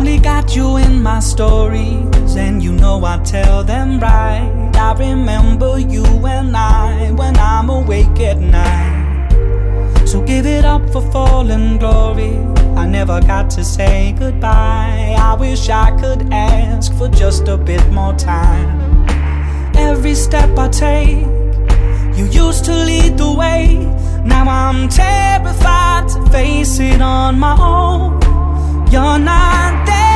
only got you in my stories, and you know I tell them right. I remember you and I when I'm awake at night. So give it up for fallen glory. I never got to say goodbye. I wish I could ask for just a bit more time. Every step I take, you used to lead the way. Now I'm terrified to face it on my own. You're not there